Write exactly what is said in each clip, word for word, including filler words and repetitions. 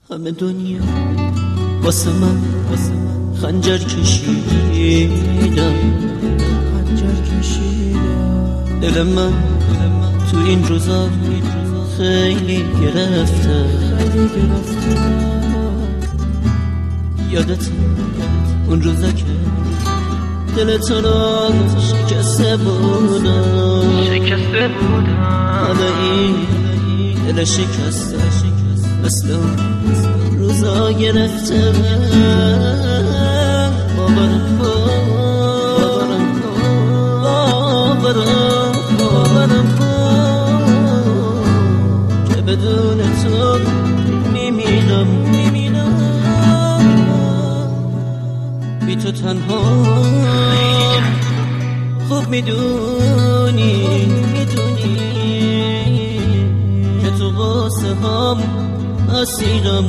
همه دنیا واسه من خنجر کشیدم، خنجر کشیدم. دل من تو این روزا خیلی گرفته، خیلی گرفته. یادت اون روزا که دل تو را شکسته بودم، شکسته بودم. حالا این دل شکسته مثل اون روزا گرفته. باورم باورم باورم باورم که بدون تو میمیرم میمیرم بی تو تنها. خوب میدونی میدونی که تو واسه هم اسیرم.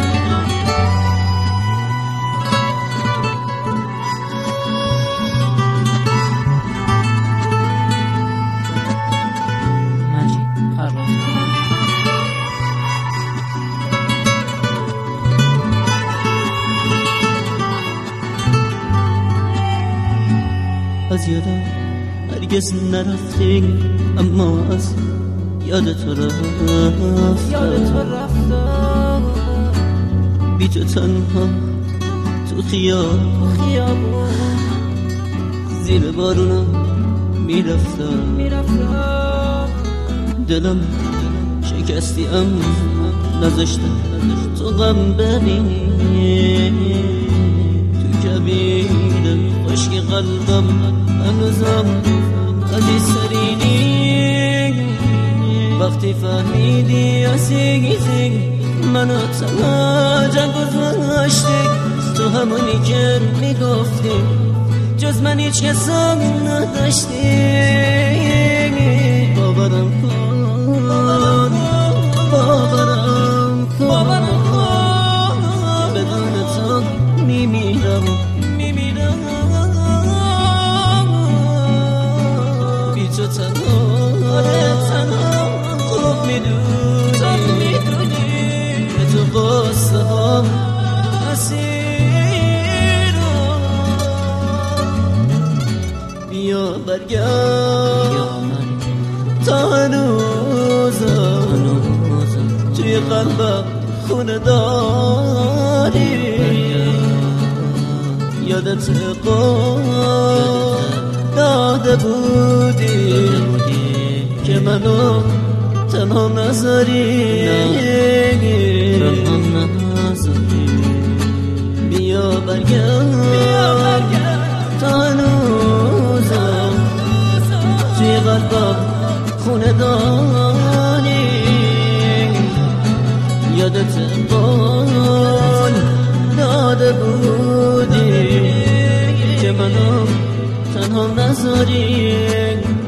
از یادم هرگز نرفتی، اما از یاد تو رفتم، یاد تو رفتم. بی تو تنها تو خیابون زیر بارونم میرفتم میرفتم. دلم شکستی اما نذاشتم تو غم ببینی. تو کبیر خشک قلبم هنوزم علی سرینی. وقتی فهمیدی عزیزی منو تنها جا گذاشتی، تو همونی که میگفتی جز من هیچ کسم نداشتی. باورم کن باورم کن بدون تو میمیرم میمیرم بی تو تنها تنها. خوب میدونی که تو قصه هم اسیرم. بیا برگرد تا هنوزم توی قلبم خونه داری. یادت قول داده بودی که منو تنها نذاری. بیا برگرد تا هنوزم توی قلبم خونه داری. یادت قول داده بودی که منو تنها نذاری.